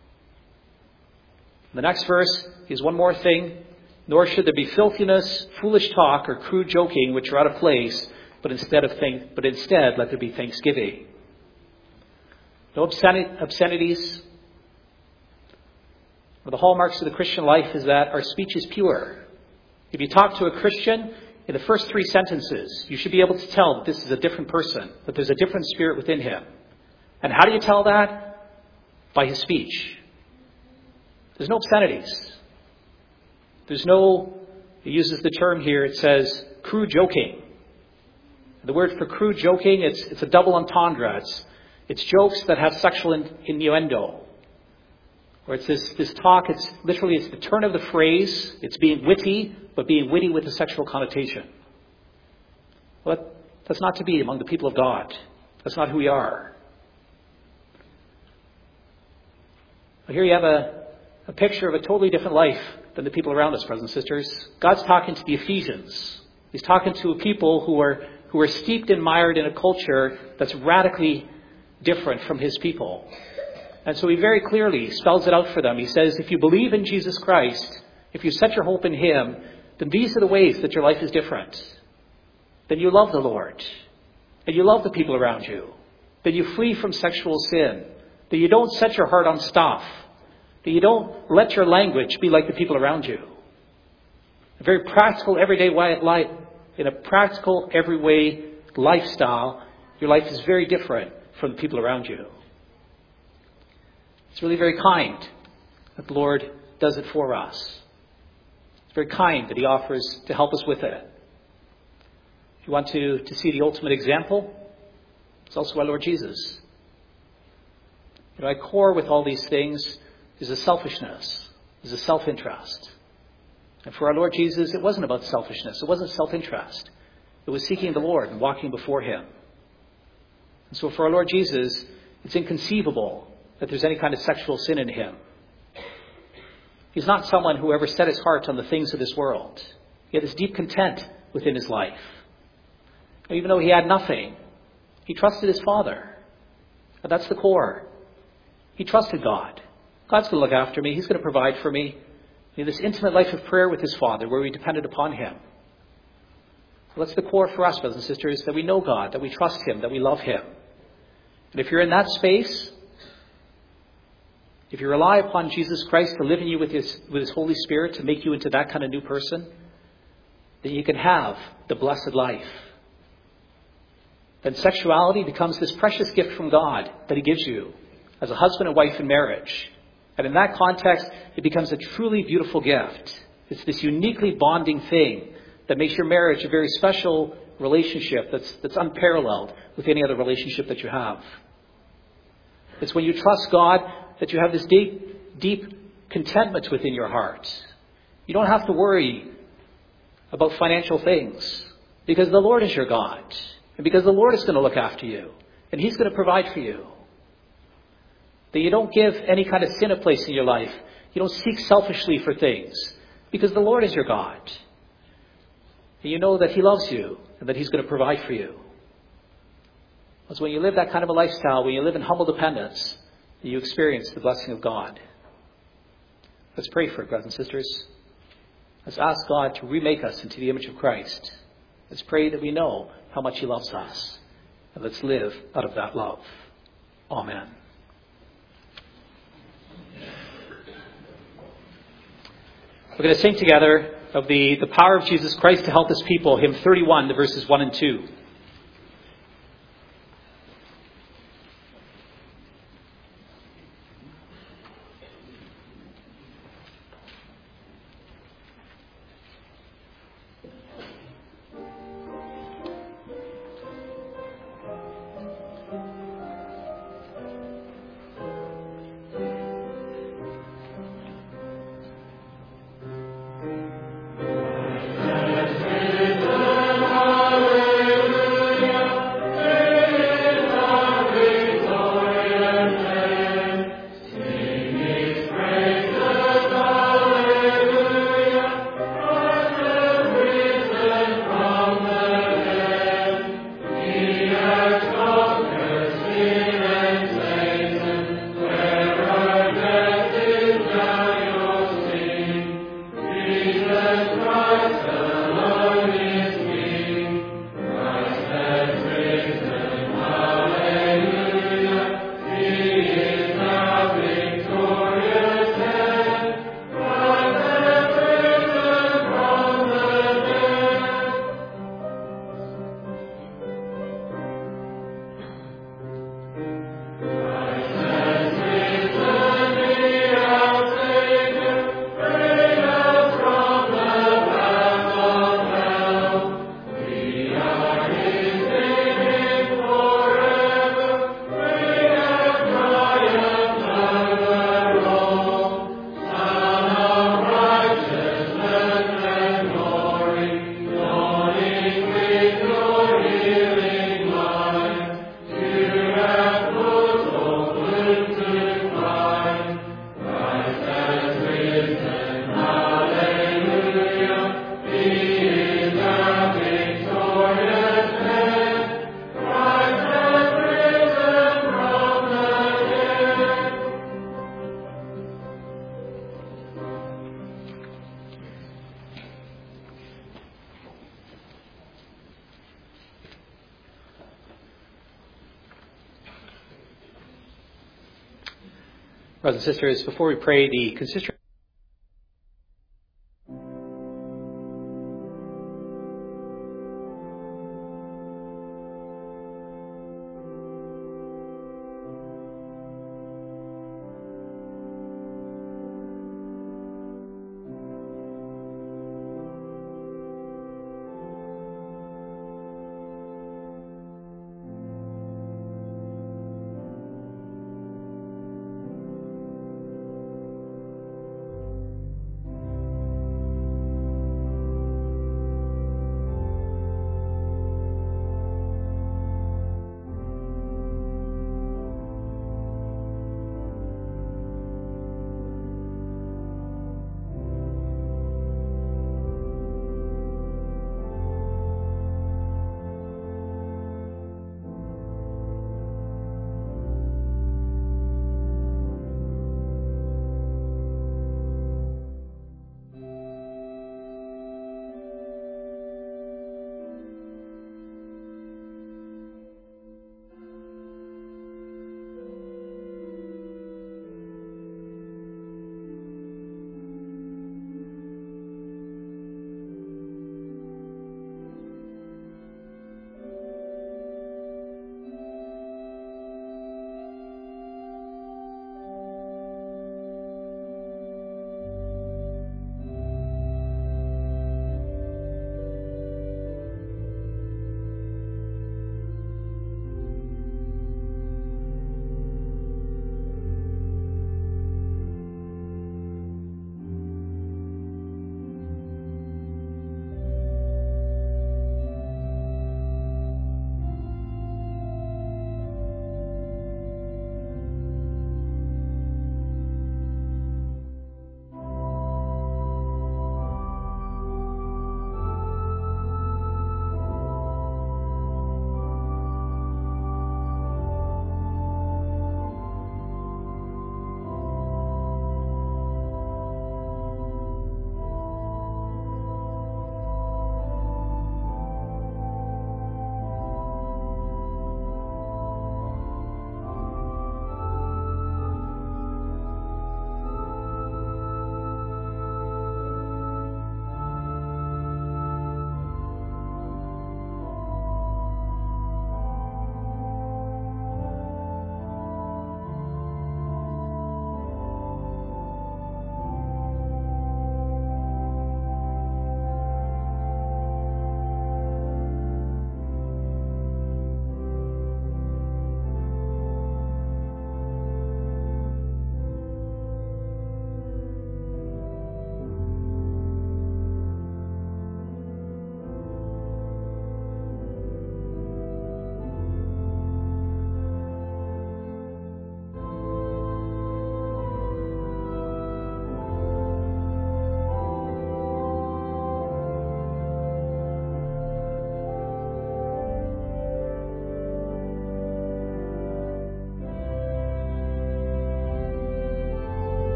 Speaker 2: The next verse is one more thing. Nor should there be filthiness, foolish talk, or crude joking, which are out of place, but instead let there be thanksgiving. No obscenities. One of the hallmarks of the Christian life is that our speech is pure. If you talk to a Christian, in the first 3 sentences, you should be able to tell that this is a different person, that there's a different spirit within him. And how do you tell that? By his speech. There's no obscenities. There's no, he uses the term here, it says crude joking. The word for crude joking, it's a double entendre. It's jokes that have sexual innuendo. Or it's this talk, it's the turn of the phrase. It's being witty, but being witty with a sexual connotation. Well, that's not to be among the people of God. That's not who we are. Well, here you have a picture of a totally different life than the people around us, brothers and sisters. God's talking to the Ephesians. He's talking to a people who are steeped and mired in a culture that's radically different from his people. And so he very clearly spells it out for them. He says, if you believe in Jesus Christ, if you set your hope in him, then these are the ways that your life is different. Then you love the Lord. And you love the people around you. That you flee from sexual sin. That you don't set your heart on stuff. That you don't let your language be like the people around you. A very practical, everyday life, in a practical, everyday lifestyle, your life is very different from the people around you. It's really very kind that the Lord does it for us. It's very kind that he offers to help us with it. If you want to see the ultimate example, it's also our Lord Jesus. At core with all these things is a selfishness, is a self-interest. And for our Lord Jesus, it wasn't about selfishness. It wasn't self-interest. It was seeking the Lord and walking before him. And so for our Lord Jesus, it's inconceivable that there's any kind of sexual sin in him. He's not someone who ever set his heart on the things of this world. He had this deep content within his life. Even though he had nothing, he trusted his Father. And that's the core. He trusted God. God's going to look after me. He's going to provide for me. In this intimate life of prayer with his Father, where we depended upon him. Well, that's the core for us, brothers and sisters, that we know God, that we trust him, that we love him. And if you're in that space, if you rely upon Jesus Christ to live in you with his Holy Spirit, to make you into that kind of new person, then you can have the blessed life. Then sexuality becomes this precious gift from God that he gives you as a husband and wife in marriage. And in that context, it becomes a truly beautiful gift. It's this uniquely bonding thing that makes your marriage a very special relationship that's unparalleled with any other relationship that you have. It's when you trust God that you have this deep contentment within your heart. You don't have to worry about financial things because the Lord is your God. And because the Lord is going to look after you. And he's going to provide for you. That you don't give any kind of sin a place in your life. You don't seek selfishly for things. Because the Lord is your God. And you know that he loves you. And that he's going to provide for you. Because when you live that kind of a lifestyle, when you live in humble dependence, you experience the blessing of God. Let's pray for it, brothers and sisters. Let's ask God to remake us into the image of Christ. Let's pray that we know how much he loves us. And let's live out of that love. Amen. We're going to sing together of the power of Jesus Christ to help his people, hymn 31, the verses 1 and 2.
Speaker 3: Alleluia.
Speaker 2: Brothers and sisters, before we pray the consistory,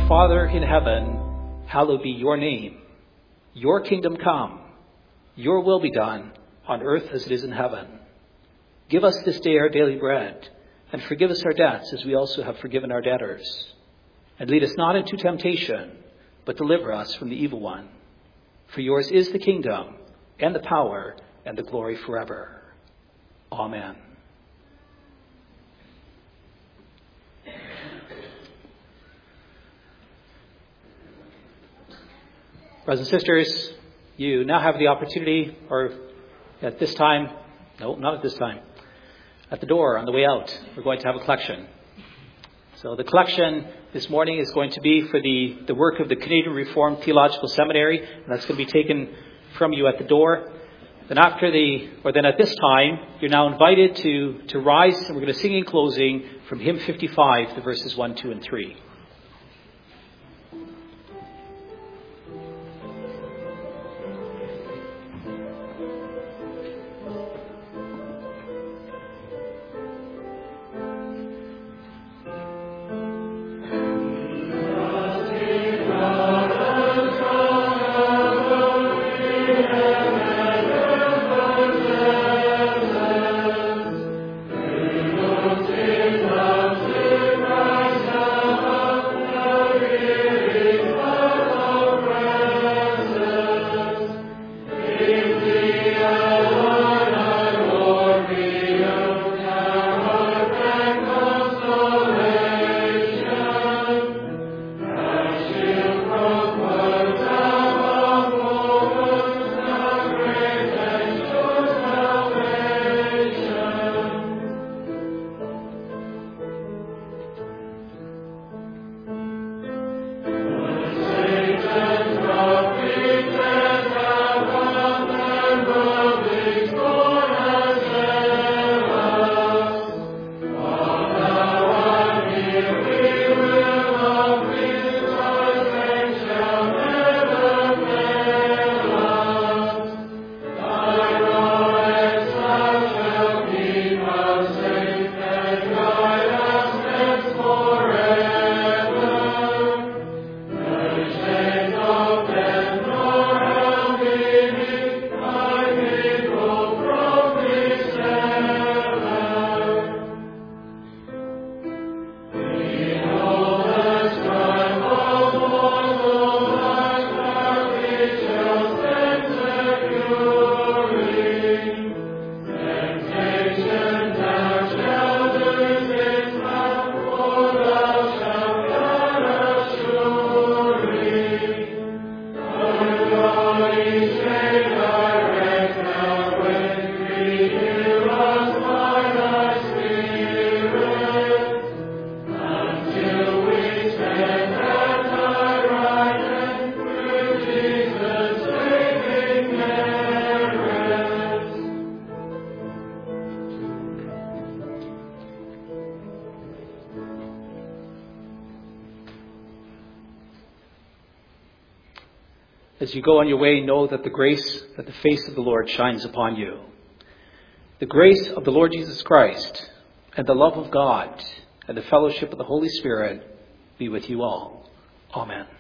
Speaker 2: Father in heaven, hallowed be your name. Your kingdom come. Your will be done on earth as it is in heaven. Give us this day our daily bread, and forgive us our debts as we also have forgiven our debtors. And lead us not into temptation, but deliver us from the evil one. For yours is the kingdom, and the power, and the glory forever. Amen. Brothers and sisters, you now have the opportunity, or at this time, no, not at this time, at the door on the way out, we're going to have a collection. So the collection this morning is going to be for the work of the Canadian Reformed Theological Seminary, and that's going to be taken from you at the door. Then at this time, you're now invited to rise, and we're going to sing in closing from hymn 55, the verses 1, 2, and 3. As you go on your way, know that the face of the Lord shines upon you. The grace of the Lord Jesus Christ and the love of God and the fellowship of the Holy Spirit be with you all. Amen.